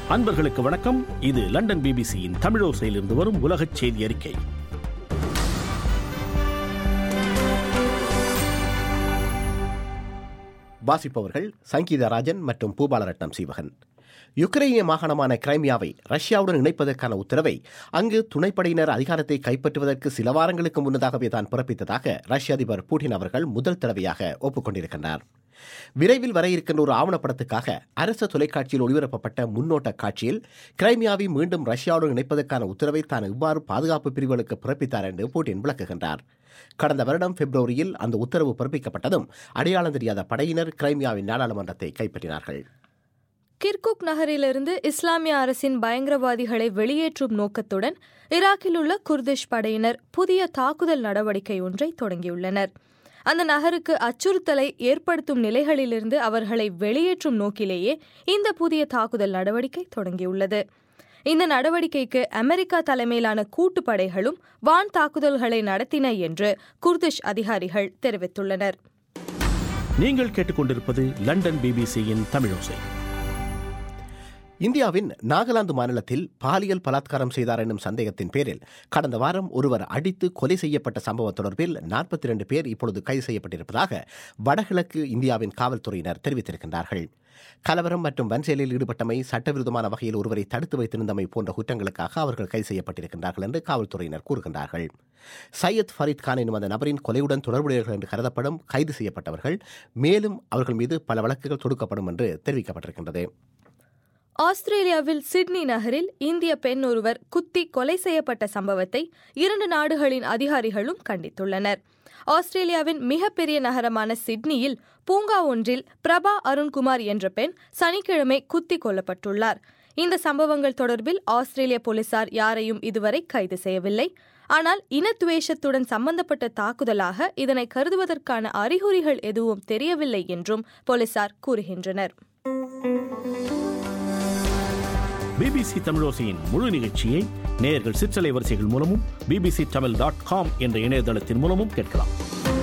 அன்பர்களுக்கு வணக்கம். இது லண்டன் பிபிசியின் தமிழோசையிலிருந்து வரும் உலகச் செய்தி அறிக்கை. வாசிப்பவர்கள் சங்கீதா ராஜன் மற்றும் பூபாலரட்னம் சீவகன். யுக்ரைனிய மாகாணமான கிரைமியாவை ரஷ்யாவுடன் இணைப்பதற்கான உத்தரவை அங்கு துணைப்படையினர் அதிகாரத்தை கைப்பற்றுவதற்கு சில வாரங்களுக்கு முன்னதாகவே தான் பிறப்பித்ததாக ரஷ்ய அதிபர் புட்டின் அவர்கள் முதல் தடவையாக ஒப்புக்கொண்டிருக்கின்றார். விரைவில் வர இருக்கின்ற ஒரு ஆவணப்படத்துக்காக அரசு தொலைக்காட்சியில் ஒளிபரப்பப்பட்ட முன்னோட்ட காட்சியில் கிரைமியாவை மீண்டும் ரஷ்யாவுடன் இணைப்பதற்கான உத்தரவை தான் இவ்வாறு பாதுகாப்பு பிரிவுகளுக்கு பிறப்பித்தார் என்று புட்டின் விளக்குகின்றார். கடந்த வருடம் பிப்ரவரியில் அந்த உத்தரவு பிறப்பிக்கப்பட்டதும் அடையாளம் தெரியாத படையினர் கிரைமியாவின் நாடாளுமன்றத்தை கைப்பற்றினார்கள். கிர்குக் நகரிலிருந்து இஸ்லாமிய அரசின் பயங்கரவாதிகளை வெளியேற்றும் நோக்கத்துடன் ஈராக்கில் உள்ள குர்திஷ் படையினர் புதிய தாக்குதல் நடவடிக்கை ஒன்றை தொடங்கியுள்ளனர். அந்த நகருக்கு அச்சுறுத்தலை ஏற்படுத்தும் நிலைகளிலிருந்து அவர்களை வெளியேற்றும் நோக்கிலேயே இந்த புதிய தாக்குதல் நடவடிக்கை தொடங்கியுள்ளது. இந்த நடவடிக்கைக்கு அமெரிக்கா தலைமையிலான கூட்டுப்படைகளும் வான் தாக்குதல்களை நடத்தின என்று குர்திஷ் அதிகாரிகள் தெரிவித்துள்ளனர். நீங்கள் கேட்டுக்கொண்டிருப்பது லண்டன் பிபிசியின் தமிழோசை. இந்தியாவின் நாகாலாந்து மாநிலத்தில் பாலியல் பலாத்காரம் செய்தார் என்னும் சந்தேகத்தின் பேரில் கடந்த வாரம் ஒருவர் அடித்து கொலை செய்யப்பட்ட சம்பவம் தொடர்பில் 42 பேர் இப்பொழுது கைது செய்யப்பட்டிருப்பதாக வடகிழக்கு இந்தியாவின் காவல்துறையினர் தெரிவித்திருக்கின்றார்கள். கலவரம் மற்றும் வன்செயலில் ஈடுபட்டமை, சட்டவிரோதமான வகையில் ஒருவரை தடுத்து வைத்திருந்தமை போன்ற குற்றங்களுக்காக அவர்கள் கைது செய்யப்பட்டிருக்கின்றார்கள் என்று காவல்துறையினர் கூறுகின்றார்கள். சையத் ஃபரீத் கான் எனும் அந்த நபரின் கொலையுடன் தொடர்புடையவர்கள் என்று கருதப்படும் கைது செய்யப்பட்டவர்கள் மேலும் அவர்கள் மீது பல வழக்குகள் தொடுக்கப்படும் என்று தெரிவிக்கப்பட்டிருக்கின்றது. ஆஸ்திரேலியாவில் சிட்னி நகரில் இந்திய பெண் ஒருவர் குத்தி கொலை செய்யப்பட்ட சம்பவத்தை 2 நாடுகளின் அதிகாரிகளும் கண்டித்துள்ளனர். ஆஸ்திரேலியாவின் மிகப்பெரிய நகரமான சிட்னியில் பூங்கா ஒன்றில் பிரபா அருண்குமார் என்ற பெண் சனிக்கிழமை குத்தி கொல்லப்பட்டுள்ளார். இந்த சம்பவங்கள் தொடர்பில் ஆஸ்திரேலிய போலீசார் யாரையும் இதுவரை கைது செய்யவில்லை. ஆனால் இனத்துவேஷத்துடன் சம்பந்தப்பட்ட தாக்குதலாக இதனை கருதுவதற்கான அறிகுறிகள் எதுவும் தெரியவில்லை என்றும் போலீசார் கூறுகின்றனர். பிபிசி தமிழோசையின் முழு நிகழ்ச்சியை நேயர்கள் சிற்றலை வரிசைகள் மூலமும் bbctamil.com என்ற இணையதளத்தின் மூலமும் கேட்கலாம்.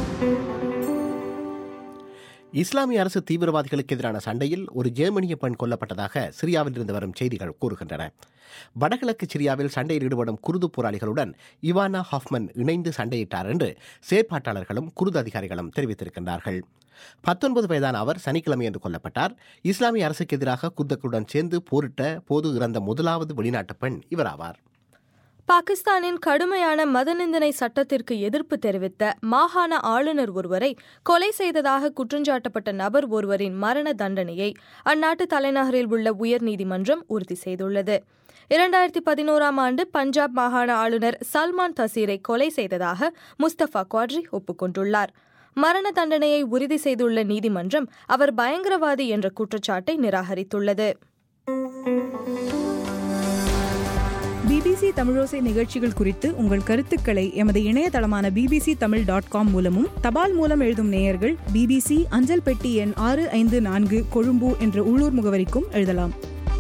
இஸ்லாமிய அரசு தீவிரவாதிகளுக்கு எதிரான சண்டையில் ஒரு ஜெர்மனிய பெண் கொல்லப்பட்டதாக சிரியாவில் இருந்து வரும் செய்திகள் கூறுகின்றன. வடகிழக்கு சிரியாவில் சண்டையில் ஈடுபடும் குருது போராளிகளுடன் இவானா ஹாஃப்மன் இணைந்து சண்டையிட்டார் என்று செயற்பாட்டாளர்களும் குருது அதிகாரிகளும் தெரிவித்திருக்கின்றார்கள். 19 வயதான அவர் சனிக்கிழமையன்று கொல்லப்பட்டார். இஸ்லாமிய அரசுக்கு எதிராக குர்துகளுடன் சேர்ந்து போரிட்ட போது இறந்த முதலாவது வெளிநாட்டு பெண் இவராவார். பாகிஸ்தானின் கடுமையான மதநிந்தனை சட்டத்திற்கு எதிர்ப்பு தெரிவித்த மாகாண ஆளுநர் ஒருவரை கொலை செய்ததாக குற்றஞ்சாட்டப்பட்ட நபர் ஒருவரின் மரண தண்டனையை அந்நாட்டு தலைநகரில் உள்ள உயர்நீதிமன்றம் உறுதி செய்துள்ளது. 2011ஆம் ஆண்டு பஞ்சாப் மாகாண ஆளுநர் சல்மான் தசீரை கொலை செய்ததாக முஸ்தபா குவாட்ரி ஒப்புக்கொண்டுள்ளார். மரண தண்டனையை உறுதி செய்துள்ள நீதிமன்றம் அவர் பயங்கரவாதி என்ற குற்றச்சாட்டை நிராகரித்துள்ளது. பிபிசி தமிழோசை நிகழ்ச்சிகள் குறித்து உங்கள் கருத்துக்களை எமது இணையதளமான bbctamil.com மூலமும் தபால் மூலம் எழுதும் நேயர்கள் பிபிசி அஞ்சல் பெட்டி எண் 654 கொழும்பு என்ற உள்ளூர் முகவரிக்கும் எழுதலாம்.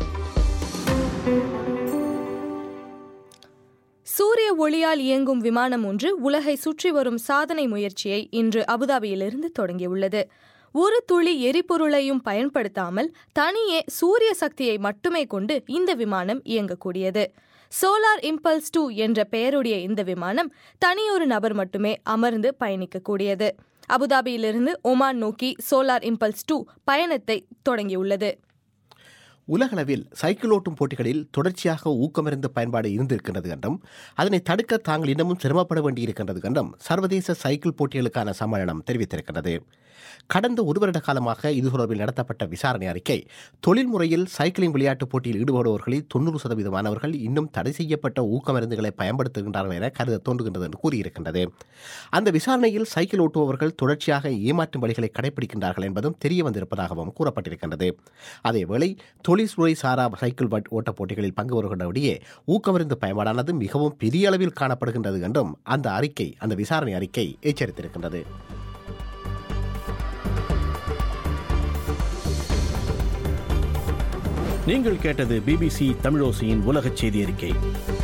சூரிய ஒளியால் இயங்கும் விமானம் ஒன்று உலகை சுற்றி வரும் சாதனை முயற்சியை இன்று அபுதாபியிலிருந்து தொடங்கியுள்ளது. ஒரு துளி எரிபொருளையும் பயன்படுத்தாமல் தனியே சூரிய சக்தியை மட்டுமே கொண்டு இந்த விமானம் இயங்கக்கூடியது. சோலார் இம்பல்ஸ் 2 என்ற பெயருடைய இந்த விமானம் தனியொரு நபர் மட்டுமே அமர்ந்து பயணிக்கக்கூடியது. அபுதாபியிலிருந்து ஒமான் நோக்கி சோலார் இம்பல்ஸ் 2 பயணத்தை தொடங்கியுள்ளது. உலகளவில் சைக்கிள் ஓட்டும் போட்டிகளில் தொடர்ச்சியாக ஊக்கமிருந்த பயன்பாடு இருந்திருக்கின்றது என்றும் அதனை தடுக்க தாங்கள் இன்னமும் சிரமப்பட வேண்டியிருக்கின்றது என்றும் சர்வதேச சைக்கிள் போட்டிகளுக்கான சம்மேளனம் தெரிவித்திருக்கிறது. கடந்த 1 வருட காலமாக இது தொடர்பில் நடத்தப்பட்ட விசாரணை அறிக்கை தொழில்முறையில் சைக்கிளிங் விளையாட்டுப் போட்டியில் ஈடுபடுபவர்களில் 90% மாணவர்கள் இன்னும் தடை செய்யப்பட்ட ஊக்கமருந்துகளை பயன்படுத்துகின்றார்கள் என கருத தோன்றுகின்றது என்று கூறியிருக்கின்றது. அந்த விசாரணையில் சைக்கிள் ஓட்டுபவர்கள் தொடர்ச்சியாக ஏமாற்றும் வழிகளை கடைபிடிக்கின்றார்கள் என்பதும் தெரிய வந்திருப்பதாகவும் கூறப்பட்டிருக்கின்றது. அதேவேளை தொழில்துறை சாரா சைக்கிள் ஓட்டப் போட்டிகளில் பங்கு வருகின்றபடியே ஊக்கமருந்து பயன்பாடானது மிகவும் பெரிய அளவில் காணப்படுகின்றது என்றும் அந்த விசாரணை அறிக்கை எச்சரித்திருக்கின்றது. நீங்கள் கேட்டது பிபிசி தமிழோசையின் உலகச் செய்தி அறிக்கை.